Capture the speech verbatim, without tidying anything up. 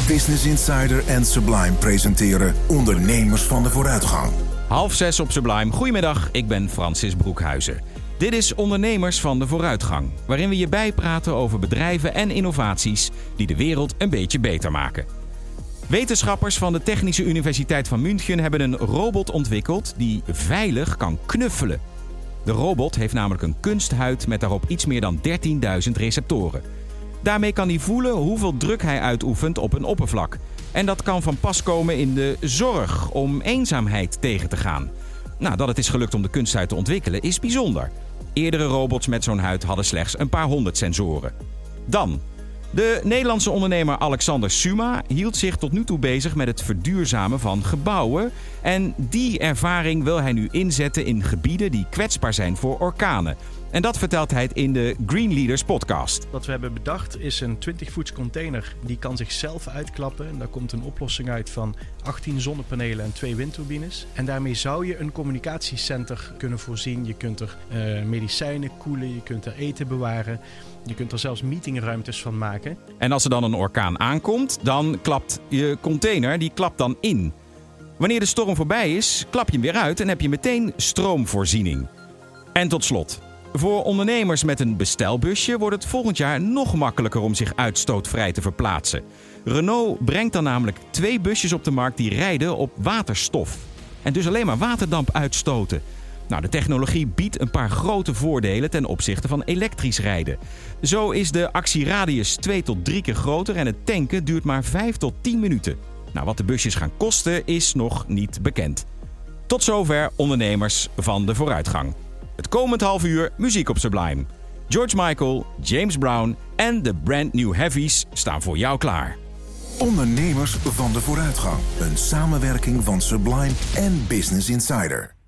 Business Insider en Sublime presenteren Ondernemers van de Vooruitgang. Half zes op Sublime. Goedemiddag, ik ben Francis Broekhuizen. Dit is Ondernemers van de Vooruitgang, waarin we je bijpraten over bedrijven en innovaties die de wereld een beetje beter maken. Wetenschappers van de Technische Universiteit van München hebben een robot ontwikkeld die veilig kan knuffelen. De robot heeft namelijk een kunsthuid met daarop iets meer dan dertienduizend receptoren. Daarmee kan hij voelen hoeveel druk hij uitoefent op een oppervlak. En dat kan van pas komen in de zorg om eenzaamheid tegen te gaan. Nou, dat het is gelukt om de kunsthuid te ontwikkelen is bijzonder. Eerdere robots met zo'n huid hadden slechts een paar honderd sensoren. Dan, de Nederlandse ondernemer Alexander Suma hield zich tot nu toe bezig met het verduurzamen van gebouwen. En die ervaring wil hij nu inzetten in gebieden die kwetsbaar zijn voor orkanen. En dat vertelt hij in de Green Leaders podcast. Wat we hebben bedacht is een twintig voets container. Die kan zichzelf uitklappen. En daar komt een oplossing uit van achttien zonnepanelen en twee windturbines. En daarmee zou je een communicatiecenter kunnen voorzien. Je kunt er uh, medicijnen koelen, je kunt er eten bewaren. Je kunt er zelfs meetingruimtes van maken. En als er dan een orkaan aankomt, dan klapt je container die klapt dan in. Wanneer de storm voorbij is, klap je hem weer uit en heb je meteen stroomvoorziening. En tot slot, voor ondernemers met een bestelbusje wordt het volgend jaar nog makkelijker om zich uitstootvrij te verplaatsen. Renault brengt dan namelijk twee busjes op de markt die rijden op waterstof. En dus alleen maar waterdamp uitstoten. Nou, de technologie biedt een paar grote voordelen ten opzichte van elektrisch rijden. Zo is de actieradius twee tot drie keer groter en het tanken duurt maar vijf tot tien minuten. Nou, wat de busjes gaan kosten is nog niet bekend. Tot zover Ondernemers van de Vooruitgang. Het komend half uur muziek op Sublime. George Michael, James Brown en de Brand New Heavies staan voor jou klaar. Ondernemers van de Vooruitgang. Een samenwerking van Sublime en Business Insider.